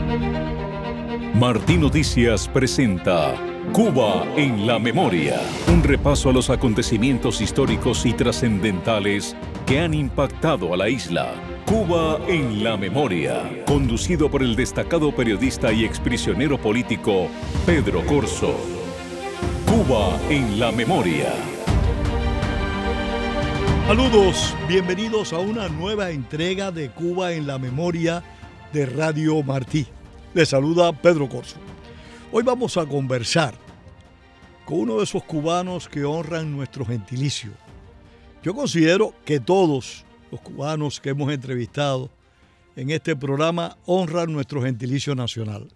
Martí Noticias presenta Cuba en la Memoria, un repaso a los acontecimientos históricos y trascendentales que han impactado a la isla. Cuba en la Memoria, conducido por el destacado periodista y exprisionero político Pedro Corzo. Cuba en la Memoria. Saludos, bienvenidos a una nueva entrega de Cuba en la Memoria de Radio Martí. Les saluda Pedro Corzo. Hoy vamos a conversar con uno de esos cubanos que honran nuestro gentilicio. Yo considero que todos los cubanos que hemos entrevistado en este programa honran nuestro gentilicio nacional.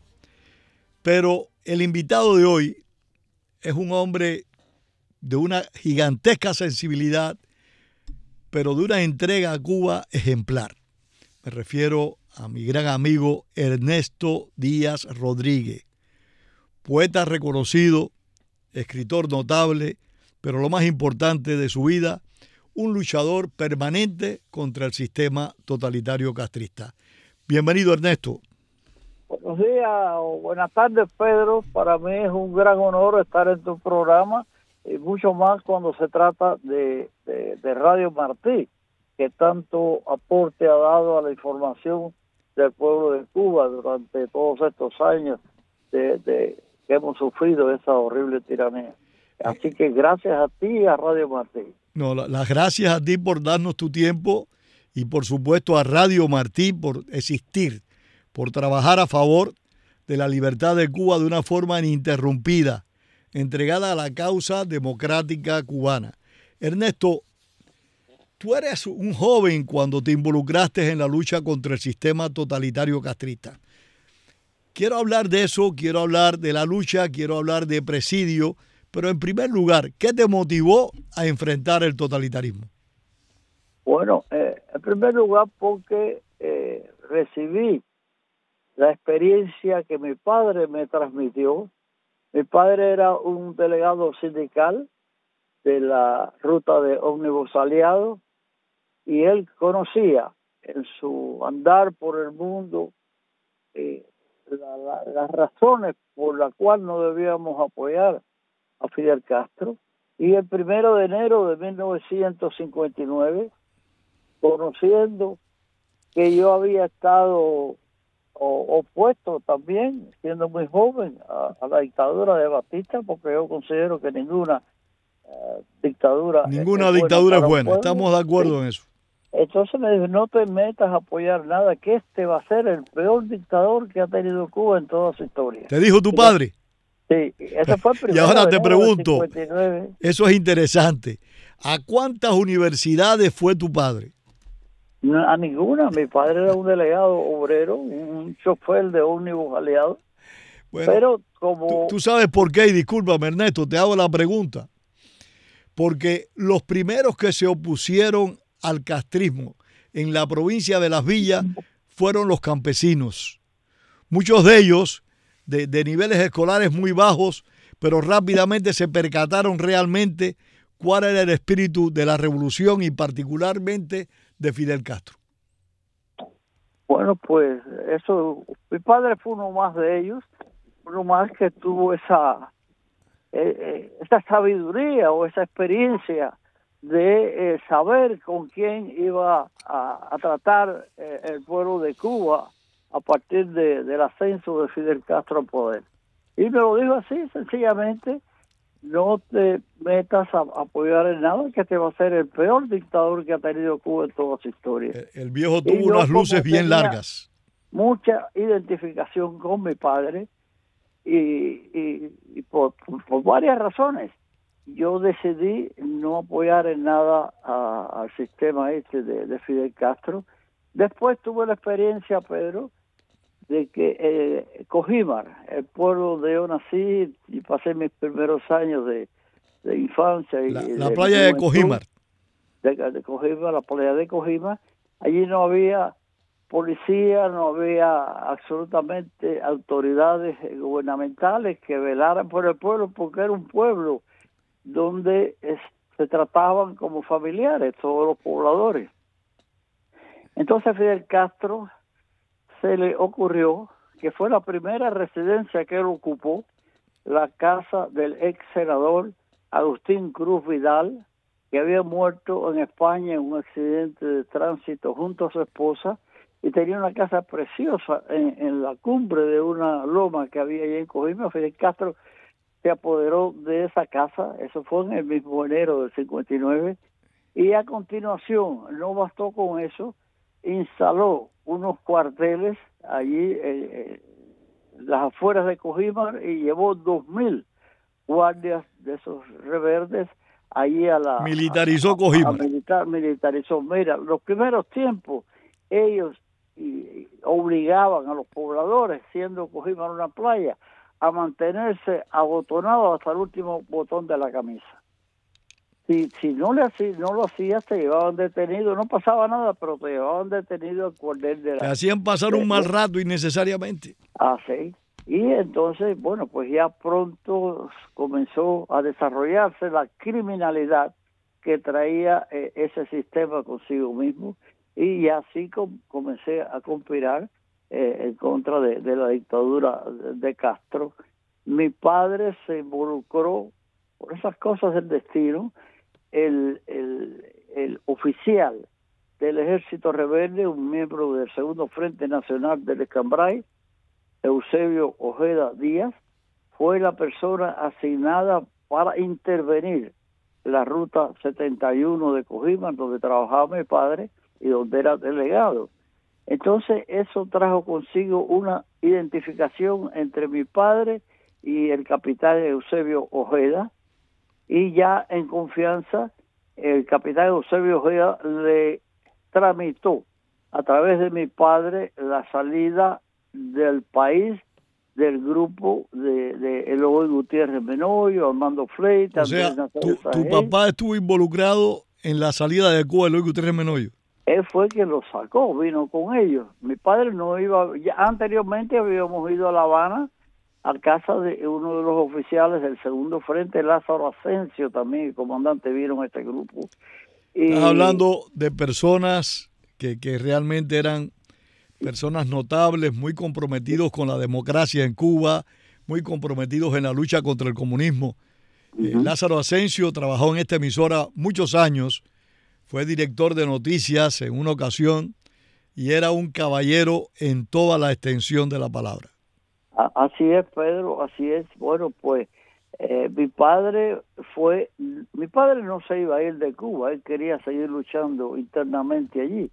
Pero el invitado de hoy es un hombre de una gigantesca sensibilidad, pero de una entrega a Cuba ejemplar. Me refiero a mi gran amigo Ernesto Díaz Rodríguez, poeta reconocido, escritor notable, pero lo más importante de su vida, un luchador permanente contra el sistema totalitario castrista. Bienvenido, Ernesto. Buenos días o buenas tardes, Pedro. Para mí es un gran honor estar en tu programa y mucho más cuando se trata de Radio Martí, que tanto aporte ha dado a la información del pueblo de Cuba durante todos estos años que hemos sufrido esa horrible tiranía. Así que gracias a ti y a Radio Martí. No, las gracias a ti por darnos tu tiempo y por supuesto a Radio Martí por existir, por trabajar a favor de la libertad de Cuba de una forma ininterrumpida, entregada a la causa democrática cubana. Ernesto, tú eres un joven cuando te involucraste en la lucha contra el sistema totalitario castrista. Quiero hablar de eso, quiero hablar de la lucha, quiero hablar de presidio, pero en primer lugar, ¿qué te motivó a enfrentar el totalitarismo? Bueno, en primer lugar porque recibí la experiencia que mi padre me transmitió. Mi padre era un delegado sindical de la ruta de ómnibus aliado y él conocía en su andar por el mundo las razones por las cuales no debíamos apoyar a Fidel Castro. Y el 1 de enero de 1959, conociendo que yo había estado opuesto también, siendo muy joven, a la dictadura de Batista, porque yo considero que ninguna dictadura es buena, estamos de acuerdo en eso. Entonces me dijo, no te metas a apoyar nada, que este va a ser el peor dictador que ha tenido Cuba en toda su historia. ¿Te dijo tu padre? Sí, ese fue el primero. Y ahora te pregunto, eso es interesante, ¿a cuántas universidades fue tu padre? No, a ninguna. Mi padre era un delegado obrero, un chofer de ómnibus aliado. Bueno, pero como... ¿Tú sabes por qué? Y discúlpame, Ernesto, te hago la pregunta. Porque los primeros que se opusieron al castrismo en la provincia de Las Villas fueron los campesinos. Muchos de ellos de niveles escolares muy bajos, pero rápidamente se percataron realmente cuál era el espíritu de la revolución y particularmente de Fidel Castro. Bueno, pues eso, mi padre fue uno más de ellos, uno más que tuvo esa sabiduría o esa experiencia de saber con quién iba a tratar el pueblo de Cuba a partir del ascenso de Fidel Castro al poder. Y me lo dijo así, sencillamente, no te metas a apoyar en nada, que te va a ser el peor dictador que ha tenido Cuba en toda su historia. El viejo tuvo unas luces bien largas. Mucha identificación con mi padre y por varias razones. Yo decidí no apoyar en nada al sistema de Fidel Castro. Después tuve la experiencia, Pedro, de que Cojímar, el pueblo donde yo nací y pasé mis primeros años de infancia. La playa de Cojímar. De Cojímar, la playa de Cojímar. Allí no había policía, no había absolutamente autoridades gubernamentales que velaran por el pueblo, porque era un pueblo donde se trataban como familiares todos los pobladores. Entonces Fidel Castro se le ocurrió que fue la primera residencia que él ocupó, la casa del ex senador Agustín Cruz Vidal, que había muerto en España en un accidente de tránsito junto a su esposa, y tenía una casa preciosa en la cumbre de una loma que había allí en Cojima. Fidel Castro se apoderó de esa casa, eso fue en el mismo enero del 59, y a continuación, no bastó con eso, instaló unos cuarteles allí las afueras de Cojima y llevó 2.000 guardias de esos rebeldes allí a la... Militarizó Cojima. Militarizó. Mira, los primeros tiempos ellos obligaban a los pobladores, siendo Cojima una playa, a mantenerse abotonados hasta el último botón de la camisa. Si no lo hacías, te llevaban detenido, no pasaba nada, pero te llevaban detenido al cuartel de la... Te hacían pasar un mal rato innecesariamente. Sí. Y entonces, bueno, pues ya pronto comenzó a desarrollarse la criminalidad que traía ese sistema consigo mismo, y así comencé a conspirar en contra de la dictadura de Castro. Mi padre se involucró por esas cosas del destino. El oficial del ejército rebelde, un miembro del Segundo Frente Nacional del Escambray, Eusebio Ojeda Díaz, fue la persona asignada para intervenir la ruta 71 de Cojima, donde trabajaba mi padre y donde era delegado. Entonces eso trajo consigo una identificación entre mi padre y el capitán Eusebio Ojeda, y ya en confianza el capitán Eusebio Ojeda le tramitó a través de mi padre la salida del país del grupo de Eloy Gutiérrez Menoyo, Armando Fleita. O sea, tu papá estuvo involucrado en la salida de Cuba de Eloy Gutiérrez Menoyo. Él fue quien lo sacó, vino con ellos. Mi padre no iba, ya anteriormente habíamos ido a La Habana a casa de uno de los oficiales del Segundo Frente, Lázaro Asensio, también el comandante, vieron este grupo. Estás hablando de personas que realmente eran personas notables, muy comprometidos con la democracia en Cuba, muy comprometidos en la lucha contra el comunismo. Lázaro Asensio trabajó en esta emisora muchos años, fue director de noticias en una ocasión y era un caballero en toda la extensión de la palabra. Así es, Pedro, así es. Bueno, pues mi padre no se iba a ir de Cuba, él quería seguir luchando internamente allí.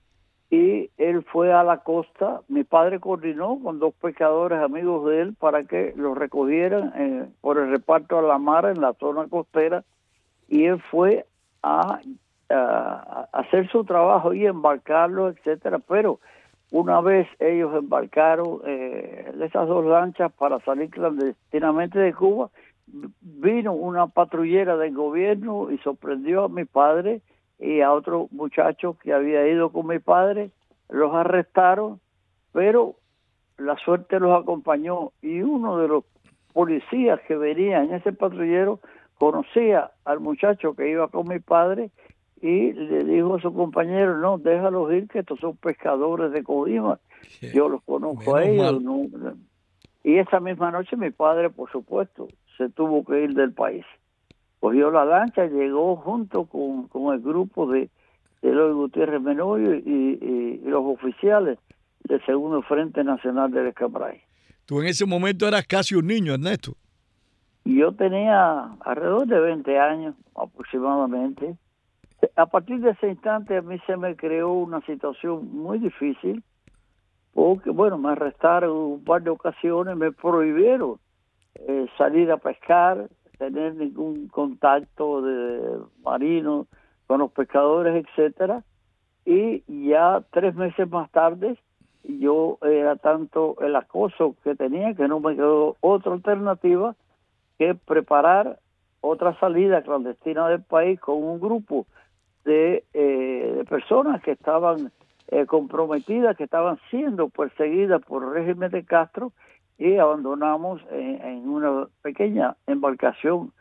Y él fue a la costa. Mi padre coordinó con 2 pescadores amigos de él para que los recogieran por el reparto a la mar en la zona costera, y él fue a hacer su trabajo y embarcarlo, etcétera. Pero una vez ellos embarcaron esas 2 lanchas para salir clandestinamente de Cuba, vino una patrullera del gobierno y sorprendió a mi padre y a otro muchacho que había ido con mi padre. Los arrestaron, pero la suerte los acompañó, y uno de los policías que venía en ese patrullero conocía al muchacho que iba con mi padre y le dijo a su compañero: no, déjalos ir, que estos son pescadores de Cojima, yo los conozco a ellos. No. Y esa misma noche mi padre, por supuesto, se tuvo que ir del país. Cogió la lancha, llegó junto con el grupo de Eloy Gutiérrez Menoyo y los oficiales del Segundo Frente Nacional del Escambray. Tú en ese momento eras casi un niño, Ernesto. Yo tenía alrededor de 20 años aproximadamente. A partir de ese instante a mí se me creó una situación muy difícil, porque, bueno, me arrestaron un par de ocasiones, me prohibieron salir a pescar, tener ningún contacto de marino con los pescadores, etcétera. Y ya 3 meses más tarde, yo era tanto el acoso que tenía que no me quedó otra alternativa que preparar otra salida clandestina del país con un grupo de personas que estaban comprometidas, que estaban siendo perseguidas por el régimen de Castro, y abandonamos en una pequeña embarcación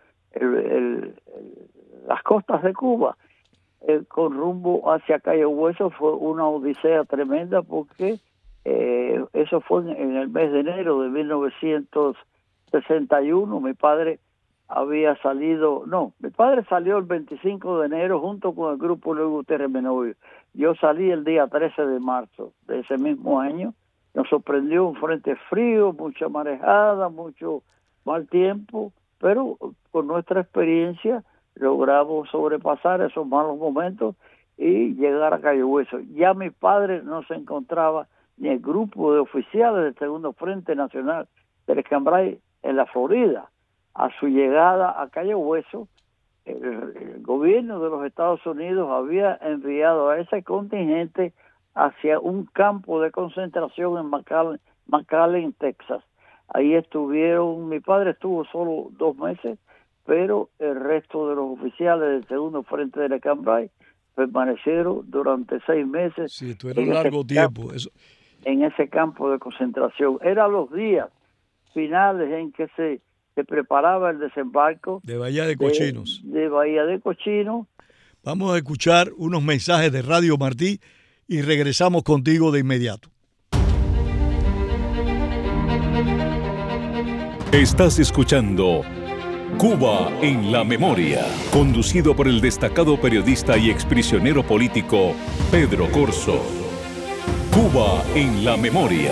las costas de Cuba con rumbo hacia Cayo Hueso. Fue una odisea tremenda porque Eso fue en el mes de enero de 1961. Mi padre salió el 25 de enero junto con el grupo Luis Gutiérrez Menovio. Yo salí el día 13 de marzo de ese mismo año. Nos sorprendió un frente frío, mucha marejada, mucho mal tiempo, pero con nuestra experiencia logramos sobrepasar esos malos momentos y llegar a Cayo Hueso. Ya mi padre no se encontraba ni el grupo de oficiales del Segundo Frente Nacional del Escambray en la Florida. A su llegada a Cayo Hueso, el gobierno de los Estados Unidos había enviado a ese contingente hacia un campo de concentración en McAllen, Texas. Ahí mi padre estuvo solo 2 meses, pero el resto de los oficiales del Segundo Frente del Escambray permanecieron durante 6 meses. Sí, estuvieron largo tiempo. En ese campo de concentración. Eran los días finales en que se preparaba el desembarco de Bahía de Cochinos. De Bahía de Cochinos. Vamos a escuchar unos mensajes de Radio Martí y regresamos contigo de inmediato. Estás escuchando Cuba en la Memoria, conducido por el destacado periodista y exprisionero político Pedro Corso. Cuba en la Memoria.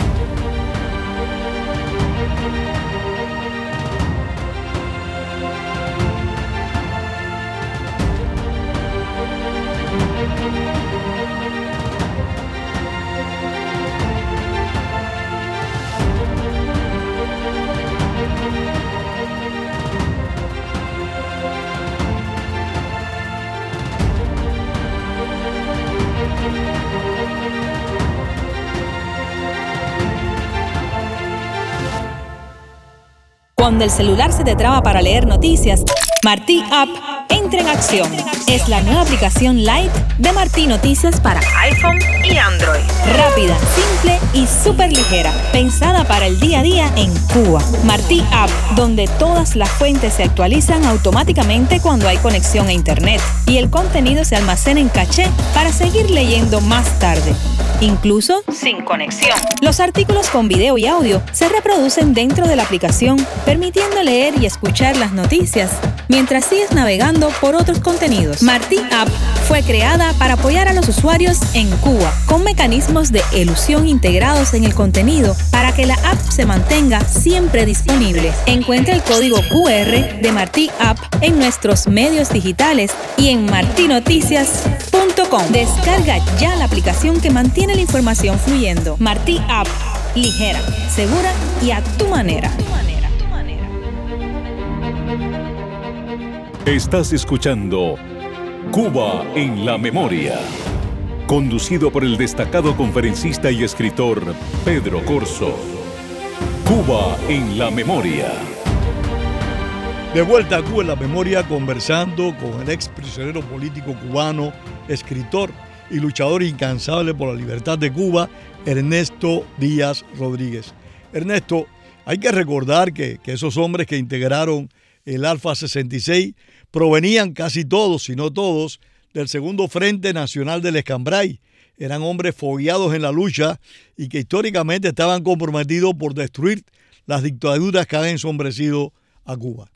Cuando el celular se te traba para leer noticias, Martí App entra en acción. Es la nueva aplicación Lite de Martí Noticias para iPhone y Android. Rápida, simple y súper ligera. Pensada para el día a día en Cuba. Martí App, donde todas las fuentes se actualizan automáticamente cuando hay conexión a Internet. Y el contenido se almacena en caché para seguir leyendo más tarde. Incluso sin conexión. Los artículos con video y audio se reproducen dentro de la aplicación, permitiendo leer y escuchar las noticias mientras sigues navegando por otros contenidos. Martí App fue creada para apoyar a los usuarios en Cuba, con mecanismos de elusión integrados en el contenido para que la app se mantenga siempre disponible. Encuentra el código QR de Martí App en nuestros medios digitales y en martinoticias.com. Descarga ya la aplicación que mantiene la información fluyendo. Martí App, ligera, segura y a tu manera. Estás escuchando Cuba en la Memoria, conducido por el destacado conferencista y escritor Pedro Corso. Cuba en la Memoria. De vuelta a Cuba en la Memoria, conversando con el ex prisionero político cubano, escritor y luchador incansable por la libertad de Cuba, Ernesto Díaz Rodríguez. Ernesto, hay que recordar que esos hombres que integraron el Alfa 66 provenían casi todos, si no todos, del Segundo Frente Nacional del Escambray. Eran hombres fogueados en la lucha y que históricamente estaban comprometidos por destruir las dictaduras que han ensombrecido a Cuba.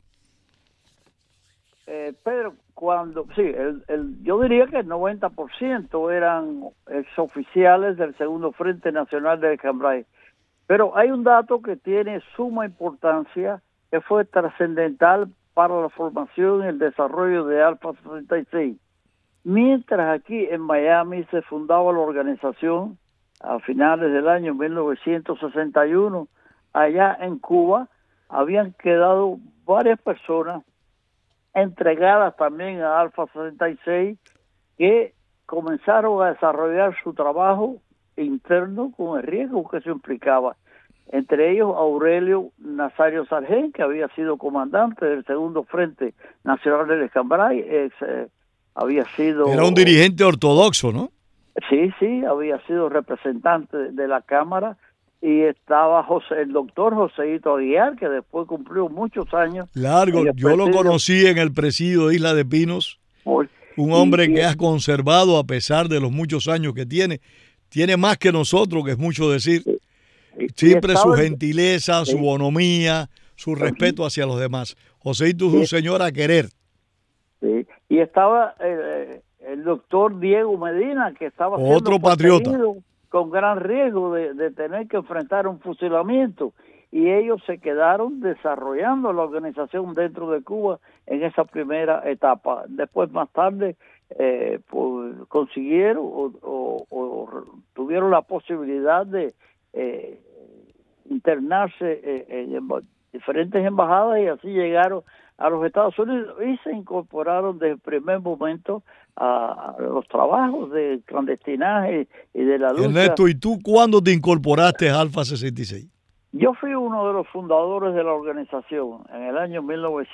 Pedro, yo diría que el 90% eran exoficiales del Segundo Frente Nacional del Escambray. Pero hay un dato que tiene suma importancia, que fue trascendental para la formación y el desarrollo de Alfa 66. Mientras aquí en Miami se fundaba la organización a finales del año 1961, allá en Cuba habían quedado varias personas entregadas también a Alfa 66 que comenzaron a desarrollar su trabajo interno con el riesgo que eso implicaba. Entre ellos Aurelio Nazario Sargent, que había sido comandante del Segundo Frente Nacional del Escambray, había sido... Era un dirigente ortodoxo, ¿no? Sí, había sido representante de la Cámara, y estaba el doctor Joséito Aguiar, que después cumplió muchos años. Largo, yo lo conocí en el presidio de Isla de Pinos, un hombre que ha conservado, a pesar de los muchos años que tiene, tiene más que nosotros, que es mucho decir. y Siempre su estaba gentileza, su bonomía, su respeto hacia los demás. Joséito es un señor a querer. Sí. Y estaba el doctor Diego Medina, que estaba siendo Otro patriota. perseguido con gran riesgo de tener que enfrentar un fusilamiento. Y ellos se quedaron desarrollando la organización dentro de Cuba en esa primera etapa. Después, más tarde, pues, consiguieron o tuvieron la posibilidad de internarse en diferentes embajadas y así llegaron a los Estados Unidos y se incorporaron desde el primer momento a los trabajos de clandestinaje y de la lucha. Ernesto, ¿y tú cuándo te incorporaste a Alfa 66? Yo fui uno de los fundadores de la organización en el año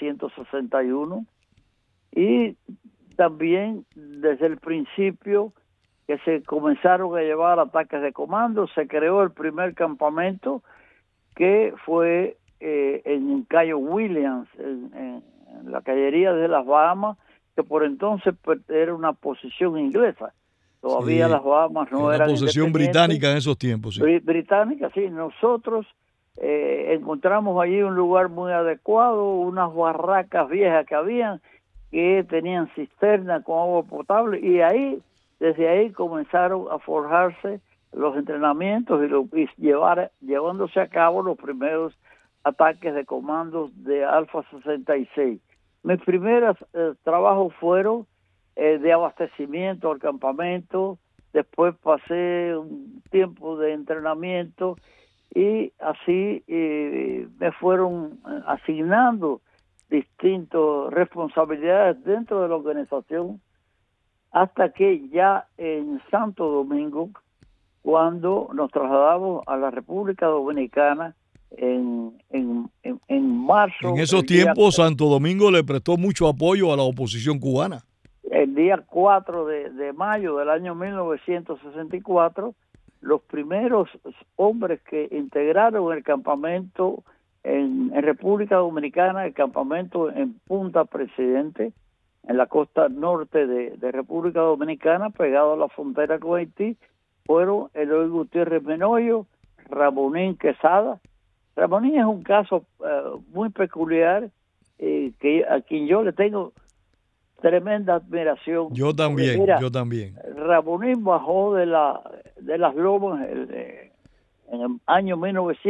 1961 y también desde el principio que se comenzaron a llevar ataques de comando, se creó el primer campamento que fue en Cayo Williams, en la caballería de las Bahamas, que por entonces era una posición inglesa. Todavía Sí, las Bahamas no eran una posesión británica en esos tiempos. Sí. Británica, sí. Nosotros encontramos allí un lugar muy adecuado, unas barracas viejas que habían, que tenían cisterna con agua potable, y desde ahí comenzaron a forjarse los entrenamientos y llevándose a cabo los primeros ataques de comandos de Alfa 66. Mis primeros trabajos fueron de abastecimiento al campamento, después pasé un tiempo de entrenamiento y así me fueron asignando distintas responsabilidades dentro de la organización hasta que ya en Santo Domingo, cuando nos trasladamos a la República Dominicana en marzo. En esos tiempos Santo Domingo le prestó mucho apoyo a la oposición cubana. El día 4 de mayo del año 1964, los primeros hombres que integraron el campamento en República Dominicana, el campamento en Punta Presidente, en la costa norte de República Dominicana, pegado a la frontera con Haití, fueron Eloy Gutiérrez Menoyo, Ramonín Quesada. Ramonín es un caso muy peculiar, a quien yo le tengo tremenda admiración. Yo también, mira, yo también. Ramonín bajó de las lomas en el año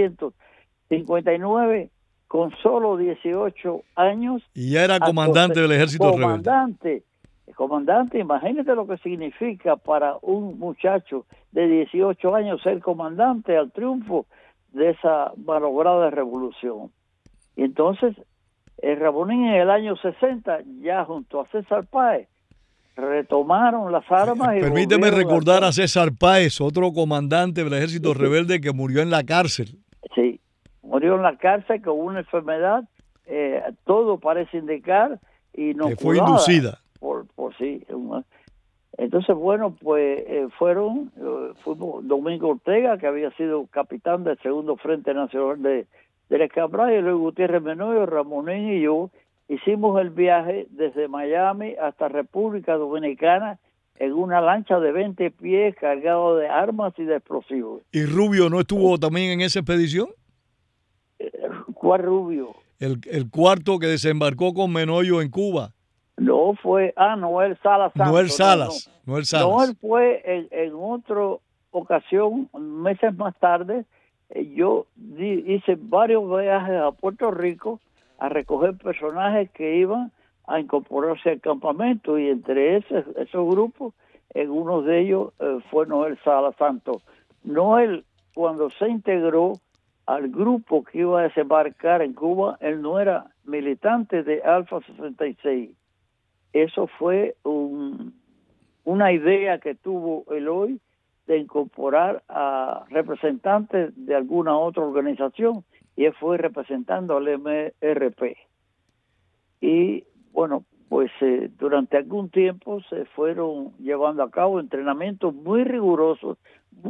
1959 con solo 18 años. Y ya era comandante del ejército rebelde. Comandante, imagínate lo que significa para un muchacho de 18 años ser comandante al triunfo de esa malograda revolución. Y entonces, Ramonín en el año 60, ya junto a César Páez, retomaron las armas. Permíteme recordar a César Páez, otro comandante del ejército rebelde que murió en la cárcel. Sí, murió en la cárcel con una enfermedad, todo parece indicar, y no que fue inducida. Por sí. Entonces, bueno, pues fuimos Domingo Ortega, que había sido capitán del segundo Frente Nacional del Escambray, y luego Gutiérrez Menoyo, Ramonín y yo hicimos el viaje desde Miami hasta República Dominicana en una lancha de 20 pies cargado de armas y de explosivos. ¿Y Rubio no estuvo también en esa expedición? ¿Cuál Rubio? El cuarto que desembarcó con Menoyo en Cuba. No, fue Noel Salas. Noel Salas. Noel fue en otra ocasión, meses más tarde. Yo hice varios viajes a Puerto Rico a recoger personajes que iban a incorporarse al campamento, y entre esos grupos, en uno de ellos fue Noel Salas Santos. Noel, cuando se integró al grupo que iba a desembarcar en Cuba, él no era militante de Alfa 66. Eso fue una idea que tuvo Eloy de incorporar a representantes de alguna otra organización, y él fue representando al MRP. Y bueno, pues durante algún tiempo se fueron llevando a cabo entrenamientos muy rigurosos.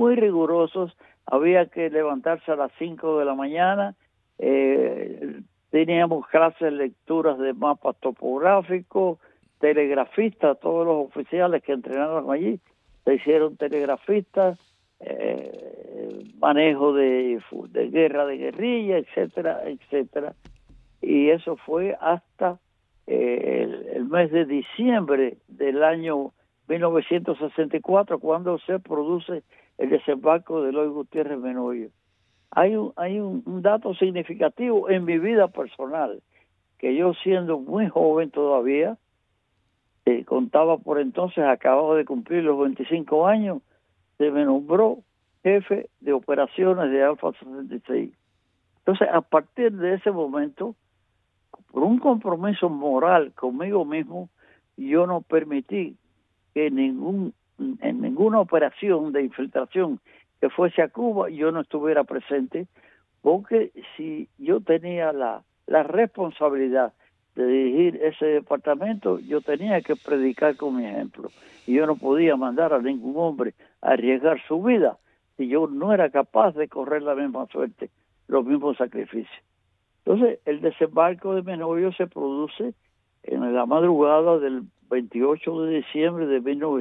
Había que levantarse a las 5 de la mañana, teníamos clases de lecturas de mapas topográficos, telegrafistas, todos los oficiales que entrenaron allí se hicieron telegrafistas, manejo de guerra, de guerrilla, etcétera, etcétera. Y eso fue hasta el mes de diciembre del año 1964, cuando se produce el desembarco de Eloy Gutiérrez Menoyo. Hay un dato significativo en mi vida personal, que yo, siendo muy joven todavía, contaba por entonces, acababa de cumplir los 25 años, se me nombró jefe de operaciones de Alfa 66. Entonces, a partir de ese momento, por un compromiso moral conmigo mismo, yo no permití que en ninguna operación de infiltración que fuese a Cuba yo no estuviera presente, porque si yo tenía la responsabilidad de dirigir ese departamento, yo tenía que predicar con mi ejemplo, y yo no podía mandar a ningún hombre a arriesgar su vida si yo no era capaz de correr la misma suerte, los mismos sacrificios. Entonces, el desembarco de Menoyo se produce en la madrugada del 28 de diciembre de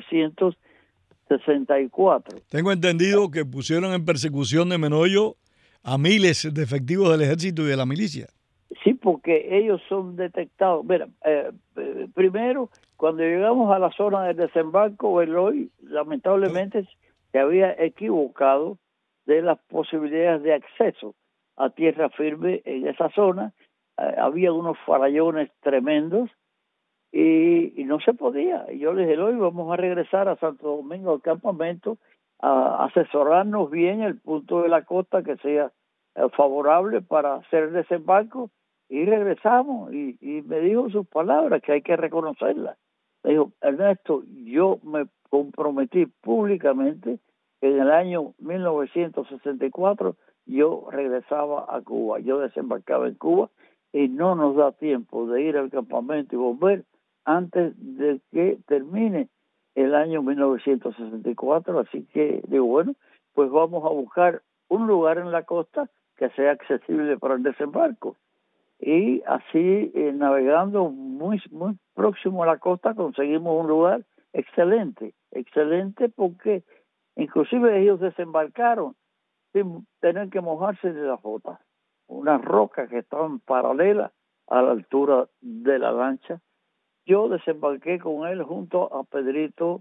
1964. Tengo entendido que pusieron en persecución de Menoyo a miles de efectivos del ejército y de la milicia. Sí, porque ellos son detectados. Mira, primero, cuando llegamos a la zona del desembarco, Eloy lamentablemente se había equivocado de las posibilidades de acceso a tierra firme en esa zona. Había unos farallones tremendos y no se podía. Y yo les dije, hoy vamos a regresar a Santo Domingo, al campamento, a asesorarnos bien el punto de la costa que sea favorable para hacer el desembarco, y regresamos. Y me dijo sus palabras, que hay que reconocerlas. Me dijo, Ernesto, yo me comprometí públicamente que en el año 1964 yo regresaba a Cuba, yo desembarcaba en Cuba, y no nos da tiempo de ir al campamento y volver antes de que termine el año 1964, así que digo, bueno, pues vamos a buscar un lugar en la costa que sea accesible para el desembarco. Y así, navegando muy próximo a la costa, conseguimos un lugar excelente porque inclusive ellos desembarcaron sin tener que mojarse de las botas, unas rocas que estaban paralelas a la altura de la lancha. Yo desembarqué con él junto a Pedro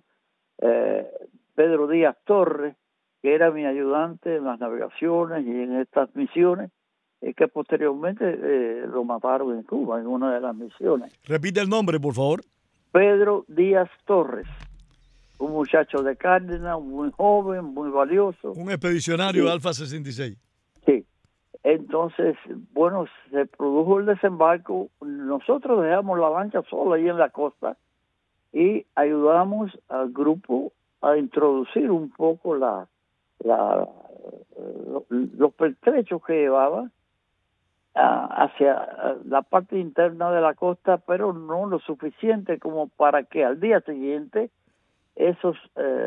Díaz Torres, que era mi ayudante en las navegaciones y en estas misiones, que posteriormente lo mataron en Cuba en una de las misiones. Repite el nombre, por favor. Pedro Díaz Torres, un muchacho de Cárdenas, muy joven, muy valioso. Un expedicionario de Alfa 66. Sí. Entonces, bueno, se produjo el desembarco. Nosotros dejamos la lancha sola ahí en la costa y ayudamos al grupo a introducir un poco los pertrechos que llevaba hacia la parte interna de la costa, pero no lo suficiente como para que al día siguiente esos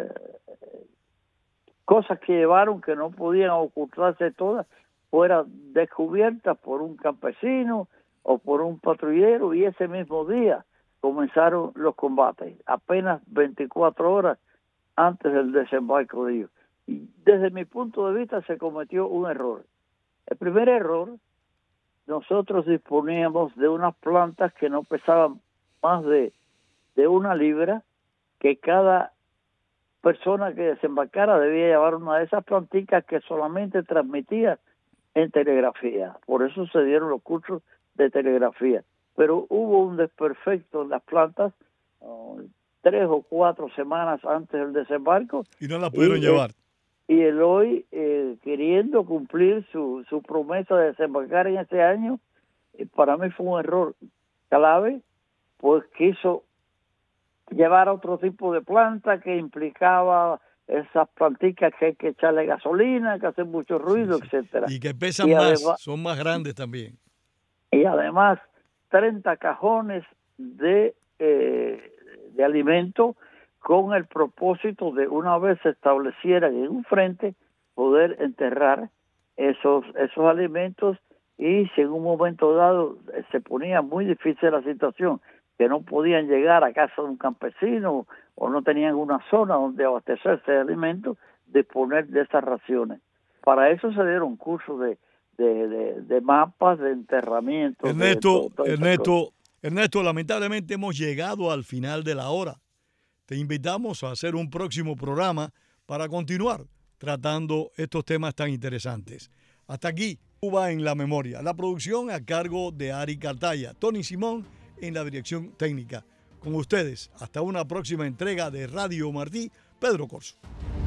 cosas que llevaron, que no podían ocultarse todas, fueran descubiertas por un campesino o por un patrullero, y ese mismo día comenzaron los combates, apenas 24 horas antes del desembarco de ellos. Y desde mi punto de vista se cometió un error. El primer error, nosotros disponíamos de unas plantas que no pesaban más de 1 libra, que cada persona que desembarcara debía llevar una de esas plantitas que solamente transmitía en telegrafía. Por eso se dieron los cursos de telegrafía. Pero hubo un desperfecto en las plantas 3 o 4 semanas antes del desembarco. Y no las pudieron llevar. Y Eloy, queriendo cumplir su promesa de desembarcar en ese año, para mí fue un error clave, pues quiso llevar otro tipo de planta que implicaba esas plantitas que hay que echarle gasolina, que hacen mucho ruido, etcétera. Y que pesan más, además, son más grandes también. Y además 30 cajones de alimento, con el propósito de, una vez se establecieran en un frente, poder enterrar esos alimentos, y si en un momento dado se ponía muy difícil la situación, que no podían llegar a casa de un campesino o no tenían una zona donde abastecerse de alimentos, disponer de esas raciones. Para eso se dieron cursos de mapas, de enterramiento. Ernesto, lamentablemente hemos llegado al final de la hora. Te invitamos a hacer un próximo programa para continuar tratando estos temas tan interesantes. Hasta aquí, Cuba en la Memoria. La producción a cargo de Ari Cartaya, Tony Simón en la dirección técnica. Con ustedes, hasta una próxima entrega de Radio Martí, Pedro Corso.